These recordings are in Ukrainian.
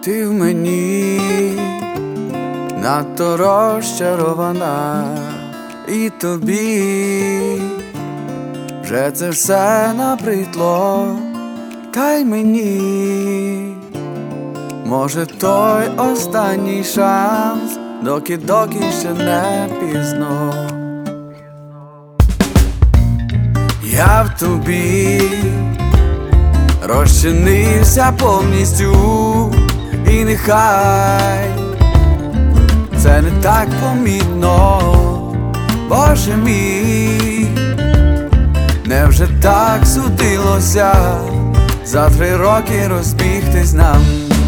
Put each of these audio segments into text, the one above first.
Ти в мені надто розчарована, і тобі вже це все набридло. Та й мені, може, той останній шанс, доки ще не пізно. Я в тобі розчинився повністю, і нехай це не так помітно, Боже мій, невже так судилося за 3 роки розбігтись нам?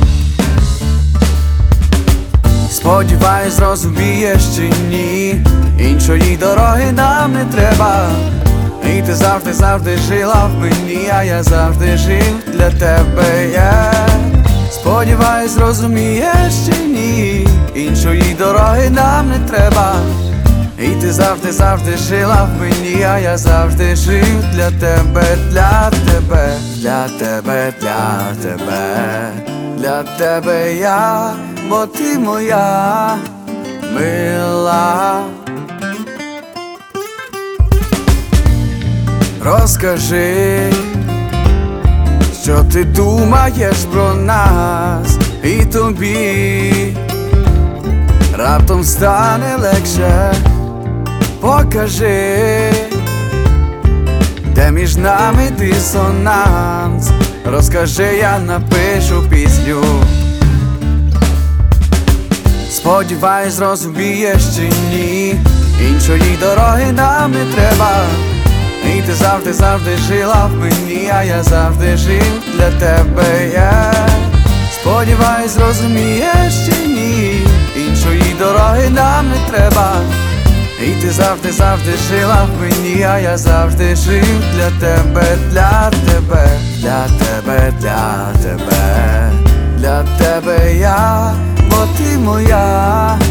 Сподіваюсь, зрозумієш чи ні, іншої дороги нам не треба. І ти завжди жила в мені, а я завжди жив для тебе, Сподіваюсь, зрозумієш чи ні, іншої дороги нам не треба. І ти завжди жила в мені, а я завжди жив для тебе, для тебе, для тебе, для тебе, для тебе я, бо ти моя мила. Розкажи, що ти думаєш про нас, і тобі раптом стане легше. Покажи, де між нами дисонанс. Розкажи, я напишу пісню. Сподіваюсь, зрозумієш чи ні, іншої дороги нам не треба. І ти завжди жила в мені, а я завжди жив для тебе, Сподіваюсь, зрозумієш чи ні, іншої дороги нам не треба. І ти завжди жила в мені, а я завжди жив для тебе, для тебе, для тебе, для тебе, для тебе я, бо ти моя